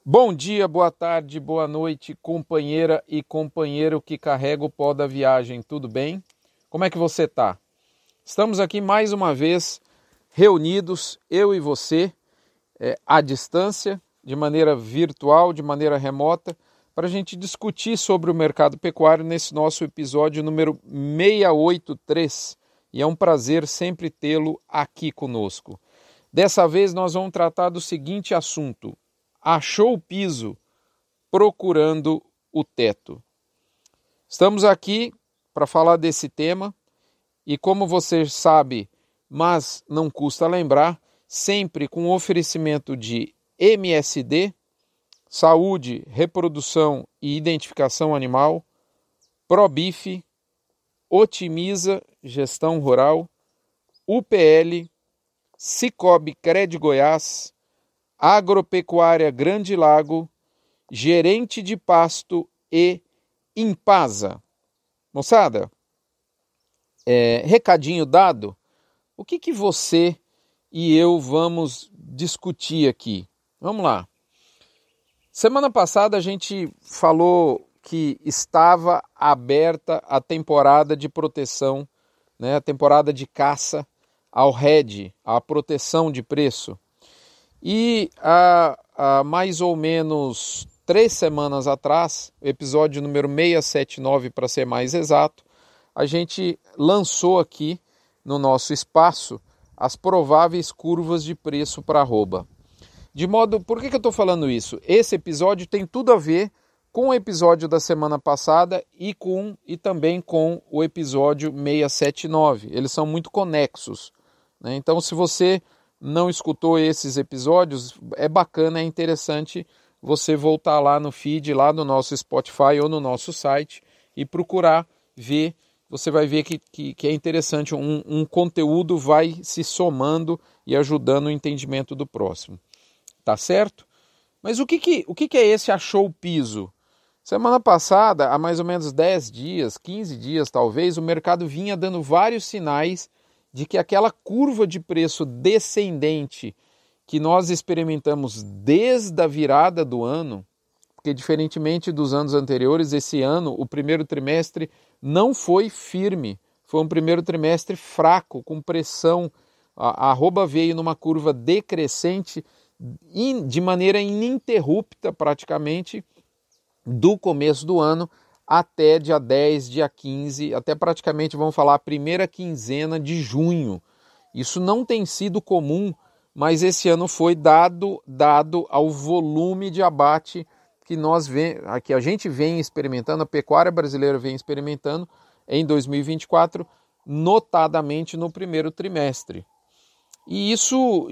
Bom dia, boa tarde, boa noite, companheira e companheiro que carrega o pó da viagem, tudo bem? Como é que você tá? Estamos aqui mais uma vez reunidos, eu e você, à distância, de maneira virtual, de maneira remota, para a gente discutir sobre o mercado pecuário nesse nosso episódio número 683. E é um prazer sempre tê-lo aqui conosco. Dessa vez nós vamos tratar do seguinte assunto: achou o piso, procurando o teto. Estamos aqui para falar desse tema e, como você sabe, mas não custa lembrar, sempre com oferecimento de MSD, Saúde, Reprodução e Identificação Animal, ProBif, Otimiza Gestão Rural, UPL, Cicobi Cred Goiás, Agropecuária Grande Lago, Gerente de Pasto e Impasa. Moçada, recadinho dado, o que você e eu vamos discutir aqui? Vamos lá. Semana passada a gente falou que estava aberta a temporada de proteção, né, a temporada de caça ao hedge, à proteção de preço. E há mais ou menos 3 semanas atrás, episódio número 679 para ser mais exato, a gente lançou aqui no nosso espaço as prováveis curvas de preço para arroba. De modo, por que eu estou falando isso? Esse episódio tem tudo a ver com o episódio da semana passada e também com o episódio 679. Eles são muito conexos, né? Então, se você não escutou esses episódios, é bacana, é interessante você voltar lá no feed, lá no nosso Spotify ou no nosso site e procurar ver. Você vai ver que é interessante, um conteúdo vai se somando e ajudando o entendimento do próximo. Tá certo? Mas o que é esse achou o piso? Semana passada, há mais ou menos 10 dias, 15 dias talvez, o mercado vinha dando vários sinais de que aquela curva de preço descendente que nós experimentamos desde a virada do ano, porque diferentemente dos anos anteriores, esse ano, o primeiro trimestre não foi firme, foi um primeiro trimestre fraco, com pressão, a arroba veio numa curva decrescente de maneira ininterrupta praticamente do começo do ano até dia 10, dia 15, até praticamente, vamos falar, a primeira quinzena de junho. Isso não tem sido comum, mas esse ano foi dado ao volume de abate que a gente vem experimentando, a pecuária brasileira vem experimentando em 2024, notadamente no primeiro trimestre. E isso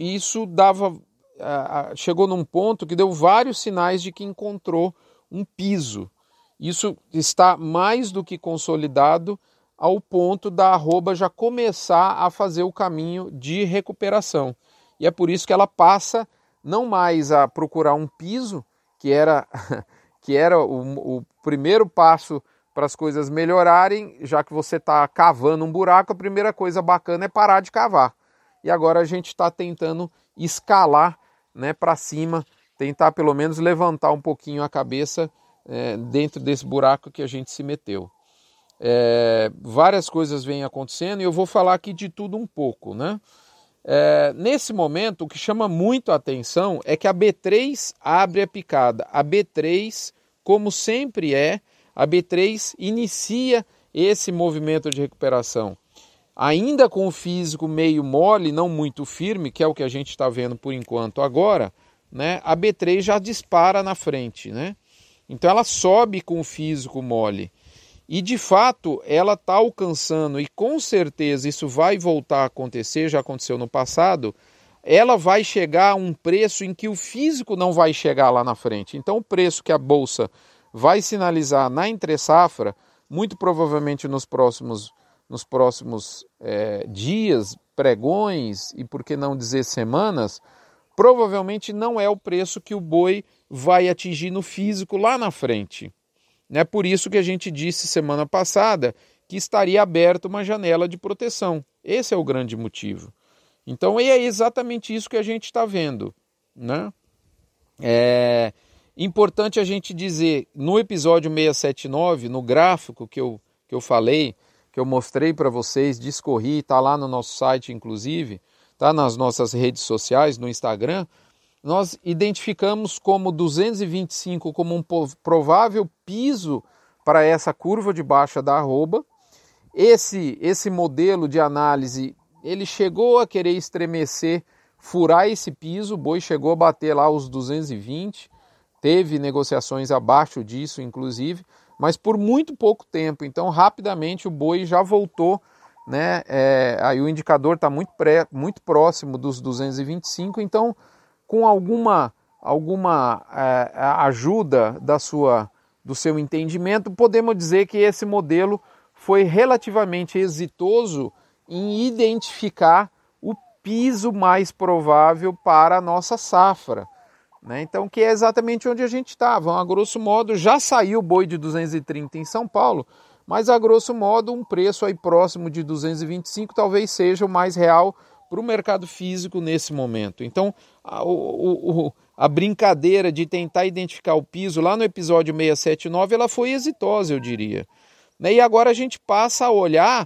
chegou num ponto que deu vários sinais de que encontrou um piso. Isso está mais do que consolidado ao ponto da arroba já começar a fazer o caminho de recuperação. E é por isso que ela passa não mais a procurar um piso, que era o primeiro passo para as coisas melhorarem. Já que você está cavando um buraco, a primeira coisa bacana é parar de cavar. E agora a gente está tentando escalar, né, para cima, tentar pelo menos levantar um pouquinho a cabeça dentro desse buraco que a gente se meteu. Várias coisas vêm acontecendo e eu vou falar aqui de tudo um pouco, né? Nesse momento, o que chama muito a atenção é que a B3 abre a picada. A B3, como sempre a B3 inicia esse movimento de recuperação. Ainda com o físico meio mole, não muito firme, que é o que a gente está vendo por enquanto agora, né, a B3 já dispara na frente, né? Então ela sobe com o físico mole. E de fato ela está alcançando, e com certeza isso vai voltar a acontecer, já aconteceu no passado, ela vai chegar a um preço em que o físico não vai chegar lá na frente. Então o preço que a Bolsa vai sinalizar na entre-safra, muito provavelmente nos próximos dias, pregões e por que não dizer semanas, provavelmente não é o preço que o boi vai atingir no físico lá na frente. É por isso que a gente disse semana passada que estaria aberta uma janela de proteção. Esse é o grande motivo. Então é exatamente isso que a gente está vendo, né? Importante a gente dizer, no episódio 679, no gráfico que eu falei, que eu mostrei para vocês, discorri, está lá no nosso site inclusive, está nas nossas redes sociais, no Instagram, nós identificamos como 225 como um provável piso para essa curva de baixa da arroba. Esse modelo de análise, ele chegou a querer estremecer, furar esse piso, o boi chegou a bater lá os 220, teve negociações abaixo disso, inclusive, mas por muito pouco tempo. Então, rapidamente o boi já voltou, né? Aí o indicador está muito próximo dos 225, então, com alguma ajuda do seu entendimento, podemos dizer que esse modelo foi relativamente exitoso em identificar o piso mais provável para a nossa safra, né? Então, que é exatamente onde a gente estava. A grosso modo, já saiu o boi de 230 em São Paulo, mas a grosso modo um preço aí próximo de 225 talvez seja o mais real para o mercado físico nesse momento. Então, a brincadeira de tentar identificar o piso lá no episódio 679, ela foi exitosa, eu diria. E agora a gente passa a olhar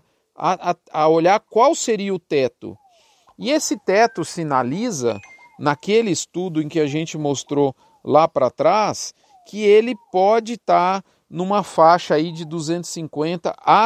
qual seria o teto. E esse teto sinaliza, naquele estudo em que a gente mostrou lá para trás, que ele pode estar numa faixa aí de 250 a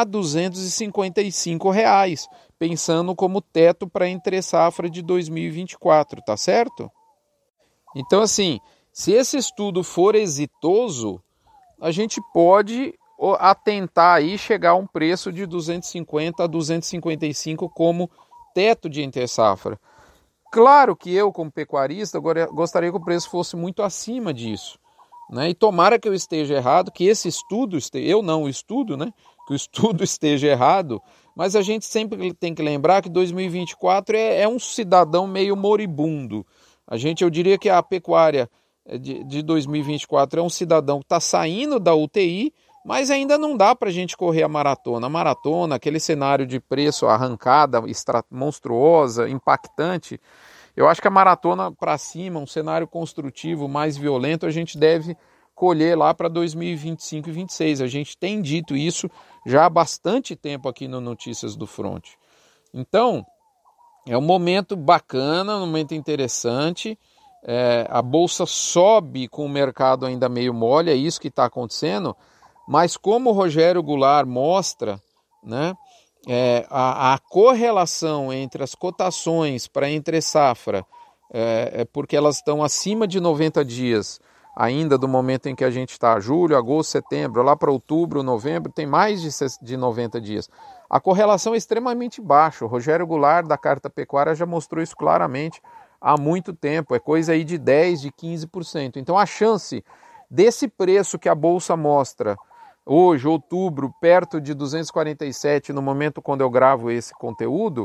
255 reais, pensando como teto para entre safra de 2024, tá certo? Então, assim, se esse estudo for exitoso, a gente pode atentar aí chegar a um preço de 250 a 255 como teto de entre safra. Claro que eu, como pecuarista, gostaria que o preço fosse muito acima disso, né? E tomara que eu esteja errado, que esse estudo, eu não o estudo, né? Que o estudo esteja errado, mas a gente sempre tem que lembrar que 2024 é um cidadão meio moribundo. Eu diria que a pecuária de 2024 é um cidadão que está saindo da UTI, mas ainda não dá para a gente correr a maratona. A maratona, aquele cenário de preço arrancada, monstruosa, impactante, eu acho que a maratona para cima, um cenário construtivo mais violento, a gente deve colher lá para 2025 e 2026. A gente tem dito isso já há bastante tempo aqui no Notícias do Fronte. Então, é um momento bacana, um momento interessante. A bolsa sobe com o mercado ainda meio mole, é isso que está acontecendo. Mas como o Rogério Goulart mostra, né, a correlação entre as cotações para entre safra, porque elas estão acima de 90 dias ainda do momento em que a gente está, julho, agosto, setembro, lá para outubro, novembro, tem mais de 90 dias. A correlação é extremamente baixa. O Rogério Goulart da Carta Pecuária já mostrou isso claramente há muito tempo, é coisa aí de 10%, de 15%. Então a chance desse preço que a Bolsa mostra hoje, outubro, perto de 247, no momento quando eu gravo esse conteúdo,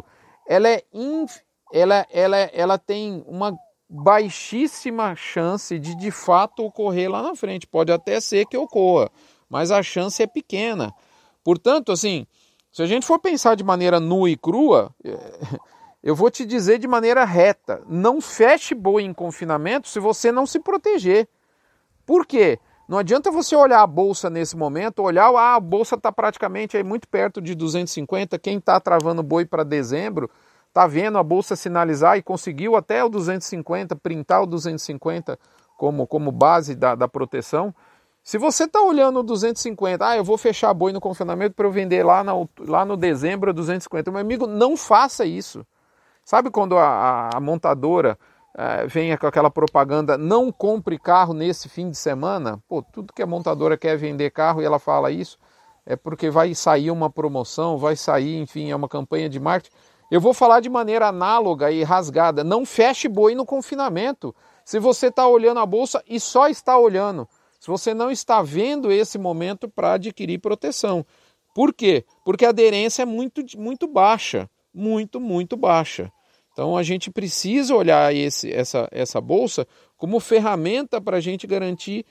ela tem uma baixíssima chance de fato ocorrer lá na frente. Pode até ser que ocorra, mas a chance é pequena. Portanto, assim, se a gente for pensar de maneira nua e crua, eu vou te dizer de maneira reta, não feche boi em confinamento se você não se proteger. Por quê? Não adianta você olhar a bolsa nesse momento, a bolsa está praticamente aí muito perto de 250, quem está travando boi para dezembro, está vendo a bolsa sinalizar e conseguiu até o 250, printar o 250 como base da proteção. Se você está olhando o 250, eu vou fechar boi no confinamento para eu vender lá no dezembro a 250, meu amigo, não faça isso. Sabe quando a montadora vem com aquela propaganda, não compre carro nesse fim de semana? Pô, tudo que a montadora quer vender carro e ela fala isso, é porque vai sair uma promoção, vai sair, enfim, é uma campanha de marketing. Eu vou falar de maneira análoga e rasgada, não feche boi no confinamento. Se você está olhando a bolsa e só está olhando, se você não está vendo esse momento para adquirir proteção. Por quê? Porque a aderência é muito, muito baixa, muito baixa. Então a gente precisa olhar essa bolsa como ferramenta para a gente garantir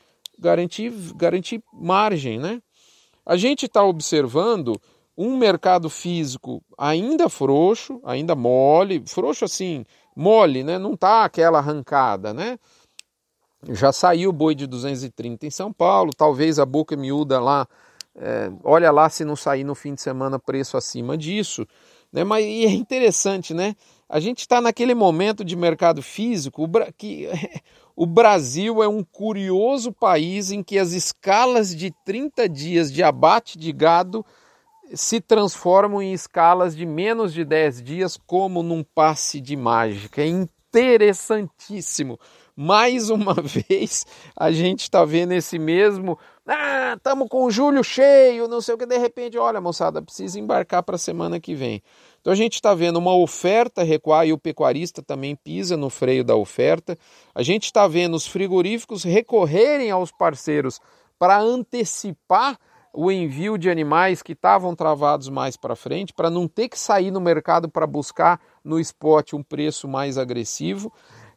margem, né? A gente está observando um mercado físico ainda frouxo, ainda mole, frouxo assim, mole, né? Não está aquela arrancada, né? Já saiu o boi de 230 em São Paulo, talvez a boca miúda lá, olha lá se não sair no fim de semana preço acima disso, né? Mas e é interessante, né? A gente está naquele momento de mercado físico que o Brasil é um curioso país em que as escalas de 30 dias de abate de gado se transformam em escalas de menos de 10 dias como num passe de mágica. É interessantíssimo. Mais uma vez a gente está vendo esse mesmo, estamos com o julho cheio, não sei o que, de repente, olha moçada, precisa embarcar para a semana que vem. Então a gente está vendo uma oferta recuar e o pecuarista também pisa no freio da oferta. A gente está vendo os frigoríficos recorrerem aos parceiros para antecipar o envio de animais que estavam travados mais para frente, para não ter que sair no mercado para buscar no spot um preço mais agressivo.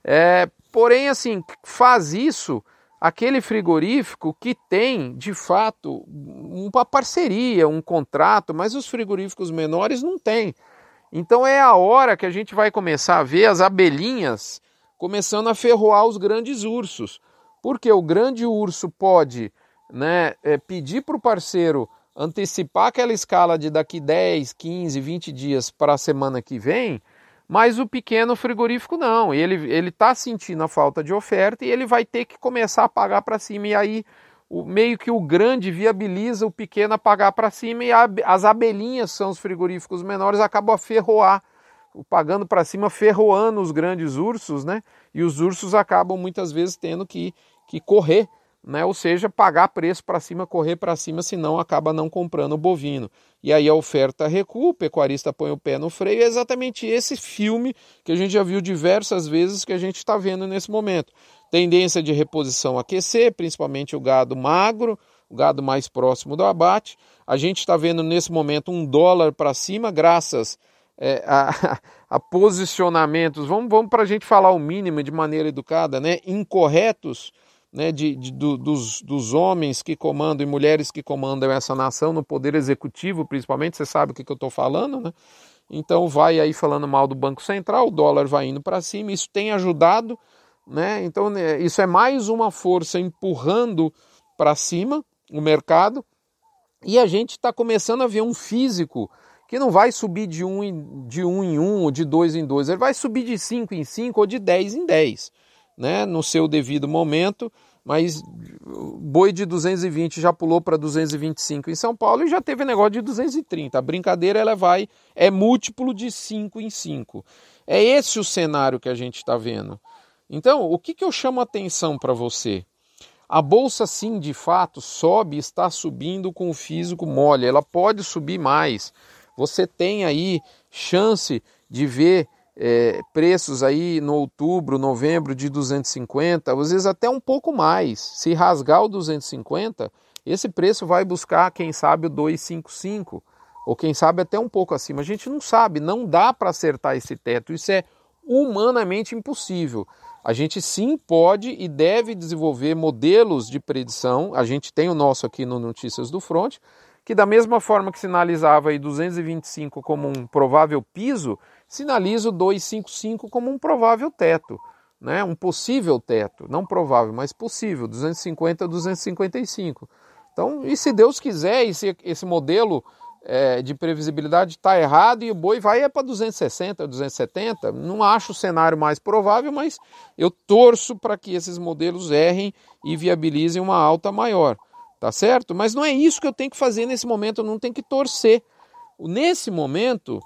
Porém, assim, faz isso aquele frigorífico que tem, de fato, uma parceria, um contrato, mas os frigoríficos menores não têm. Então é a hora que a gente vai começar a ver as abelhinhas começando a ferroar os grandes ursos. Porque o grande urso pode, né, pedir para o parceiro antecipar aquela escala de daqui 10, 15, 20 dias para a semana que vem, mas o pequeno frigorífico não, ele está sentindo a falta de oferta e ele vai ter que começar a pagar para cima, e aí meio que o grande viabiliza o pequeno a pagar para cima, e as abelhinhas, são os frigoríficos menores, acabam a ferroar, pagando para cima, ferroando os grandes ursos, né? E os ursos acabam muitas vezes tendo que correr, né? Ou seja, pagar preço para cima, correr para cima, senão acaba não comprando o bovino. E aí a oferta recua, o pecuarista põe o pé no freio. É exatamente esse filme que a gente já viu diversas vezes, que a gente está vendo nesse momento. Tendência de reposição aquecer, principalmente o gado magro, o gado mais próximo do abate. A gente está vendo nesse momento $1 para cima, graças a posicionamentos, vamos para a gente falar o mínimo de maneira educada, né? Incorretos, né, dos homens que comandam e mulheres que comandam essa nação no poder executivo, principalmente, você sabe o que eu estou falando, né? Então vai aí falando mal do Banco Central, o dólar vai indo para cima, isso tem ajudado, né? Então isso é mais uma força empurrando para cima o mercado, e a gente está começando a ver um físico que não vai subir de um em um ou de 2 em 2, ele vai subir de 5 em 5 ou de 10 em 10. Né, no seu devido momento, mas boi de 220 já pulou para 225 em São Paulo e já teve negócio de 230. A brincadeira é múltiplo de 5 em 5. É esse o cenário que a gente está vendo. Então, o que eu chamo a atenção para você? A bolsa, sim, de fato, sobe, está subindo com o físico mole, ela pode subir mais. Você tem aí chance de ver preços aí no outubro, novembro de 250, às vezes até um pouco mais. Se rasgar o 250, esse preço vai buscar, quem sabe, o 255, ou quem sabe até um pouco acima. A gente não sabe, não dá para acertar esse teto, isso é humanamente impossível. A gente sim pode e deve desenvolver modelos de predição, a gente tem o nosso aqui no Notícias do Front, que da mesma forma que sinalizava aí 225 como um provável piso, sinaliza o 255 como um provável teto, né? Um possível teto, não provável, mas possível, 250, 255. Então, e se Deus quiser, esse modelo de previsibilidade está errado e o boi vai para 260, 270, não acho o cenário mais provável, mas eu torço para que esses modelos errem e viabilizem uma alta maior. Tá certo? Mas não é isso que eu tenho que fazer nesse momento, eu não tenho que torcer. Nesse momento,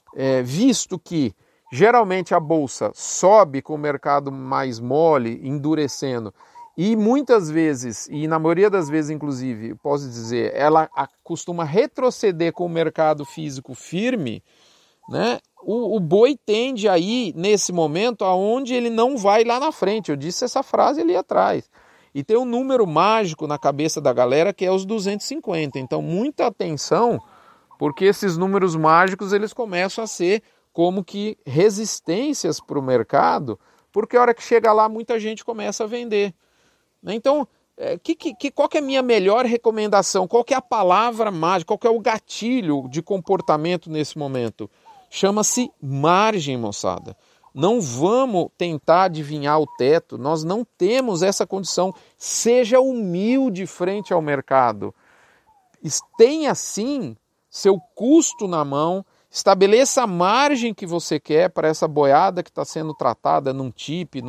visto que geralmente a bolsa sobe com o mercado mais mole, endurecendo, e muitas vezes, e na maioria das vezes inclusive, posso dizer, ela costuma retroceder com o mercado físico firme, né? O boi tende a ir nesse momento aonde ele não vai lá na frente. Eu disse essa frase ali atrás. E tem um número mágico na cabeça da galera que é os 250. Então, muita atenção, porque esses números mágicos eles começam a ser como que resistências para o mercado, porque a hora que chega lá muita gente começa a vender. Então, qual que é a minha melhor recomendação? Qual que é a palavra mágica? Qual que é o gatilho de comportamento nesse momento? Chama-se margem, moçada. Não vamos tentar adivinhar o teto, nós não temos essa condição. Seja humilde frente ao mercado. Tenha sim seu custo na mão, estabeleça a margem que você quer para essa boiada que está sendo tratada num TIP,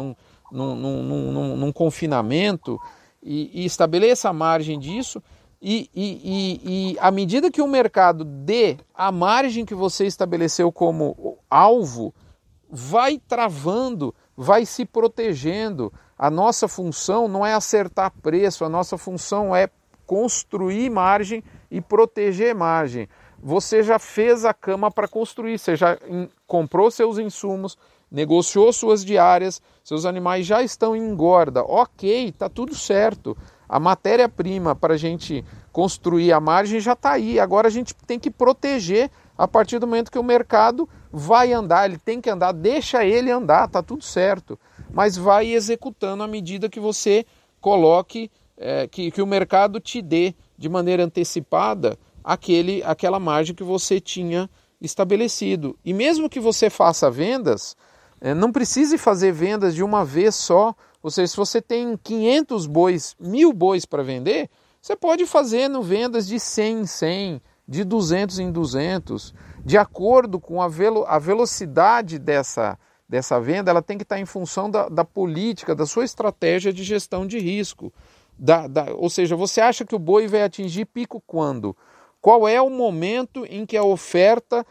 num confinamento, e estabeleça a margem disso. E à medida que o mercado dê a margem que você estabeleceu como alvo, vai travando, vai se protegendo. A nossa função não é acertar preço, a nossa função é construir margem e proteger margem. Você já fez a cama para construir, você já comprou seus insumos, negociou suas diárias, seus animais já estão em engorda. Ok, está tudo certo. A matéria-prima para a gente construir a margem já está aí. Agora a gente tem que proteger a partir do momento que o mercado vai andar, ele tem que andar, deixa ele andar, está tudo certo. Mas vai executando à medida que você coloque, que o mercado te dê de maneira antecipada aquela margem que você tinha estabelecido. E mesmo que você faça vendas, não precise fazer vendas de uma vez só. Ou seja, se você tem 500 bois, 1000 bois para vender, você pode fazer vendas de 100 em 100, de 200 em 200, de acordo com a velocidade dessa venda. Ela tem que estar em função da política, da sua estratégia de gestão de risco. Ou seja, você acha que o boi vai atingir pico quando? Qual é o momento em que a oferta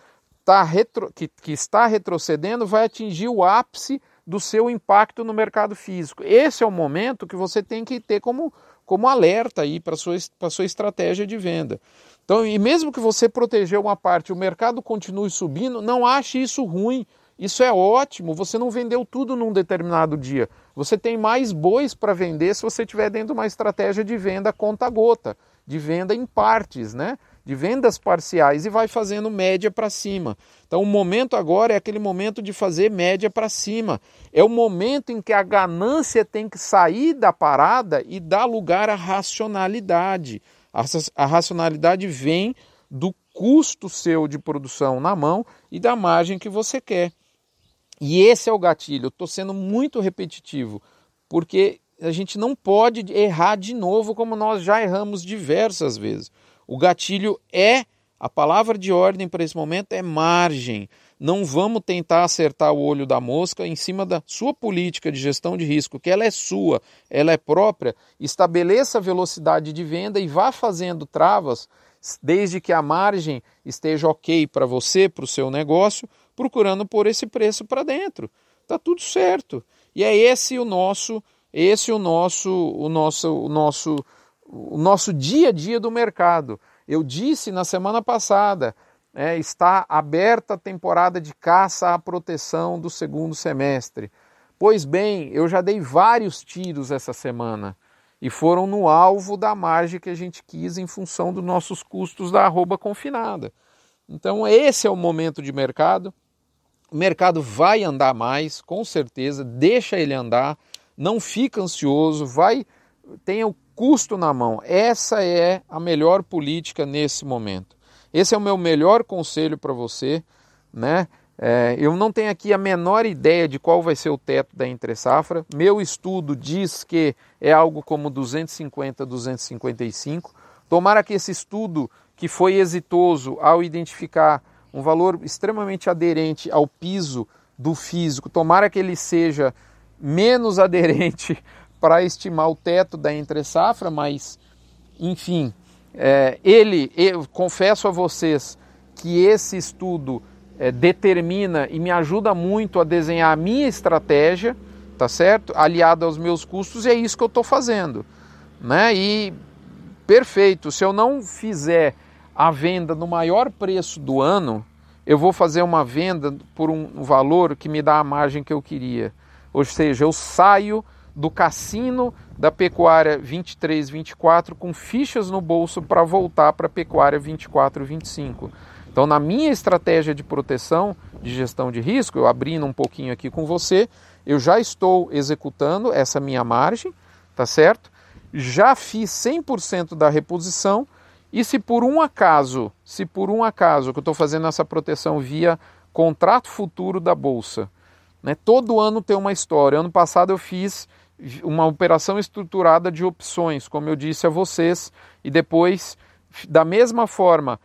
que está retrocedendo vai atingir o ápice do seu impacto no mercado físico? Esse é o momento que você tem que ter como alerta aí para a sua estratégia de venda. Então, e mesmo que você protegeu uma parte, o mercado continue subindo, não ache isso ruim. Isso é ótimo, você não vendeu tudo num determinado dia. Você tem mais bois para vender se você estiver dentro de uma estratégia de venda conta-gota, de venda em partes, né? De vendas parciais, e vai fazendo média para cima. Então o momento agora é aquele momento de fazer média para cima. É o momento em que a ganância tem que sair da parada e dar lugar à racionalidade. A racionalidade vem do custo seu de produção na mão e da margem que você quer. E esse é o gatilho. Eu estou sendo muito repetitivo, porque a gente não pode errar de novo como nós já erramos diversas vezes. O gatilho a palavra de ordem para esse momento é margem. Não vamos tentar acertar o olho da mosca em cima da sua política de gestão de risco, que ela é sua, ela é própria. Estabeleça a velocidade de venda e vá fazendo travas, desde que a margem esteja ok para você, para o seu negócio, procurando pôr esse preço para dentro. Está tudo certo. E é esse o nosso dia a dia do mercado. Eu disse na semana passada, está aberta a temporada de caça à proteção do segundo semestre. Pois bem, eu já dei vários tiros essa semana e foram no alvo da margem que a gente quis em função dos nossos custos da arroba confinada. Então esse é o momento de mercado. O mercado vai andar mais, com certeza, deixa ele andar, não fica ansioso, tenha o custo na mão. Essa é a melhor política nesse momento. Esse é o meu melhor conselho para você, né? Eu não tenho aqui a menor ideia de qual vai ser o teto da entre-safra. Meu estudo diz que é algo como 250, 255. Tomara que esse estudo, que foi exitoso ao identificar um valor extremamente aderente ao piso do físico, tomara que ele seja menos aderente para estimar o teto da entre-safra, mas, enfim, eu confesso a vocês que esse estudo determina e me ajuda muito a desenhar a minha estratégia, tá certo? Aliado aos meus custos, e é isso que eu estou fazendo, né? E perfeito, se eu não fizer a venda no maior preço do ano, eu vou fazer uma venda por um valor que me dá a margem que eu queria. Ou seja, eu saio do cassino da pecuária 23, 24 com fichas no bolso para voltar para a pecuária 24, 25. Então, na minha estratégia de proteção, de gestão de risco, eu abrindo um pouquinho aqui com você, eu já estou executando essa minha margem, tá certo? Já fiz 100% da reposição, e se por um acaso que eu estou fazendo essa proteção via contrato futuro da Bolsa, né? Todo ano tem uma história. Ano passado eu fiz uma operação estruturada de opções, como eu disse a vocês, e depois, da mesma forma,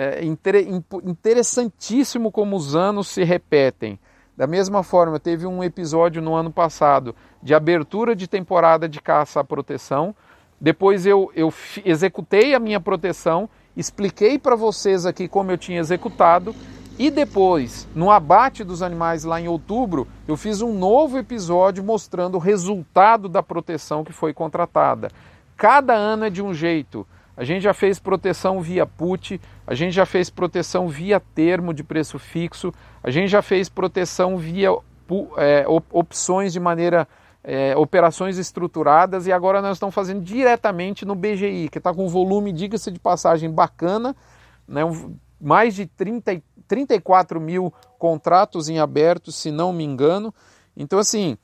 interessantíssimo como os anos se repetem. Da mesma forma, teve um episódio no ano passado de abertura de temporada de caça à proteção. Depois eu executei a minha proteção, expliquei para vocês aqui como eu tinha executado. E depois, no abate dos animais lá em outubro, eu fiz um novo episódio mostrando o resultado da proteção que foi contratada. Cada ano é de um jeito. A gente já fez proteção via put, a gente já fez proteção via termo de preço fixo, a gente já fez proteção via opções de maneira, operações estruturadas, e agora nós estamos fazendo diretamente no BGI, que está com um volume, diga-se de passagem, bacana, né? Mais de 34 mil contratos em aberto, se não me engano. Então, assim,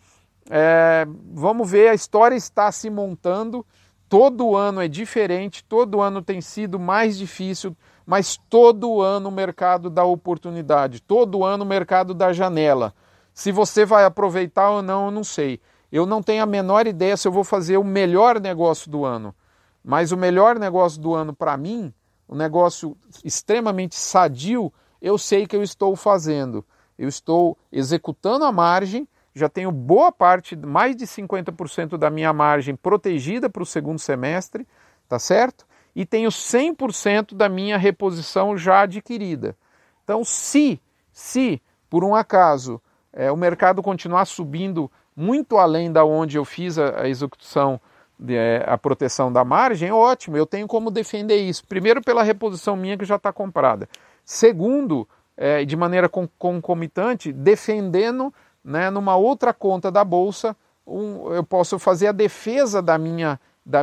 vamos ver, a história está se montando. Todo ano é diferente, todo ano tem sido mais difícil, mas todo ano o mercado dá oportunidade, todo ano o mercado dá janela. Se você vai aproveitar ou não, eu não sei. Eu não tenho a menor ideia se eu vou fazer o melhor negócio do ano, mas o melhor negócio do ano para mim, um negócio extremamente sadio, eu sei que eu estou fazendo. Eu estou executando a margem, já tenho boa parte, mais de 50% da minha margem protegida para o segundo semestre, tá certo? E tenho 100% da minha reposição já adquirida. Então, se por um acaso o mercado continuar subindo muito além da onde eu fiz a execução, a proteção da margem, ótimo, eu tenho como defender isso. Primeiro, pela reposição minha que já está comprada. Segundo, de maneira concomitante, defendendo, né, numa outra conta da Bolsa, eu posso fazer a defesa da minha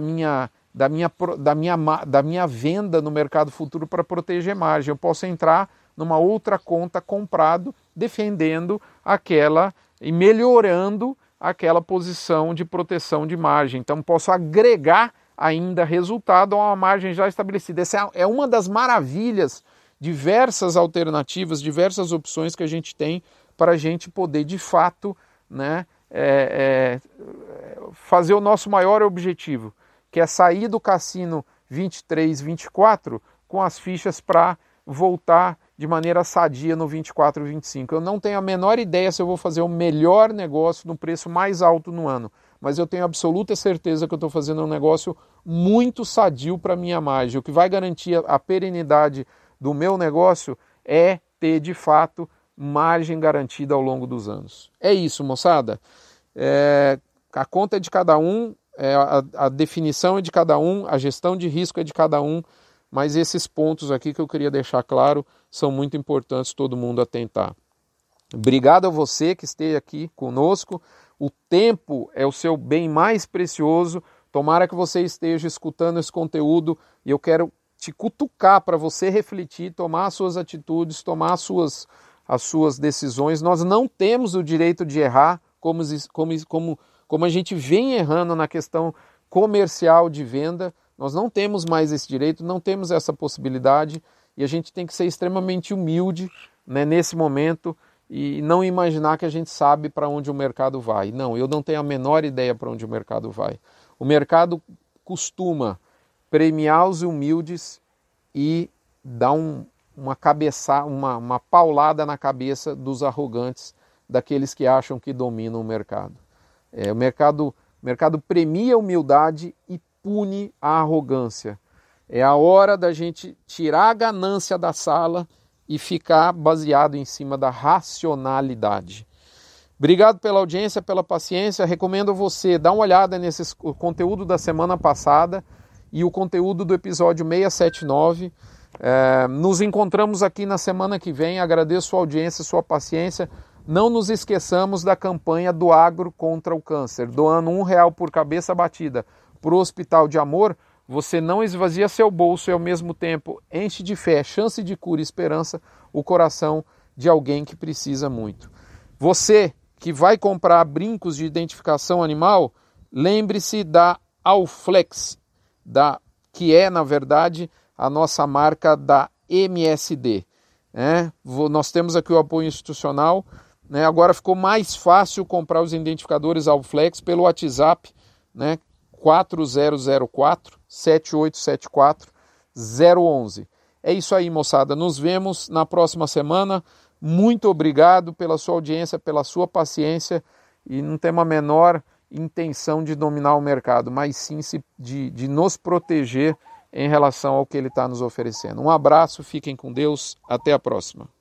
venda no mercado futuro para proteger margem. Eu posso entrar numa outra conta comprado, defendendo aquela e melhorando aquela posição de proteção de margem. Então posso agregar ainda resultado a uma margem já estabelecida. Essa é uma das maravilhas, diversas alternativas, diversas opções que a gente tem para a gente poder de fato, né, fazer o nosso maior objetivo, que é sair do cassino 23, 24 com as fichas para voltar de maneira sadia no 24 e 25. Eu não tenho a menor ideia se eu vou fazer o melhor negócio no preço mais alto no ano, mas eu tenho absoluta certeza que eu estou fazendo um negócio muito sadio para a minha margem. O que vai garantir a perenidade do meu negócio é ter, de fato, margem garantida ao longo dos anos. É isso, moçada. A conta é de cada um, a definição é de cada um, a gestão de risco é de cada um, mas esses pontos aqui que eu queria deixar claro são muito importantes todo mundo atentar. Obrigado a você que esteja aqui conosco. O tempo é o seu bem mais precioso. Tomara que você esteja escutando esse conteúdo e eu quero te cutucar para você refletir, tomar as suas atitudes, tomar as suas decisões. Nós não temos o direito de errar como a gente vem errando na questão comercial de venda. Nós não temos mais esse direito, não temos essa possibilidade e a gente tem que ser extremamente humilde, né, nesse momento e não imaginar que a gente sabe para onde o mercado vai. Não, eu não tenho a menor ideia para onde o mercado vai. O mercado costuma premiar os humildes e dar uma paulada na cabeça dos arrogantes, daqueles que acham que dominam o mercado. O mercado premia a humildade e pune a arrogância. É a hora da gente tirar a ganância da sala e ficar baseado em cima da racionalidade. Obrigado pela audiência, pela paciência. Recomendo a você dar uma olhada nesse conteúdo da semana passada e o conteúdo do episódio 679. Nos encontramos aqui na semana que vem. Agradeço sua audiência, sua paciência. Não nos esqueçamos da campanha do Agro contra o Câncer. Doando R$1 por cabeça batida para o Hospital de Amor, você não esvazia seu bolso e ao mesmo tempo enche de fé, chance de cura e esperança o coração de alguém que precisa muito. Você que vai comprar brincos de identificação animal, lembre-se da Alflex, que é, na verdade, a nossa marca da MSD. Nós temos aqui o apoio institucional né? Agora ficou mais fácil comprar os identificadores Alflex pelo WhatsApp, né? 4004-7874-011. É isso aí, moçada. Nos vemos na próxima semana. Muito obrigado pela sua audiência, pela sua paciência, e não tem uma menor intenção de dominar o mercado, mas sim de nos proteger em relação ao que ele está nos oferecendo. Um abraço, fiquem com Deus, até a próxima.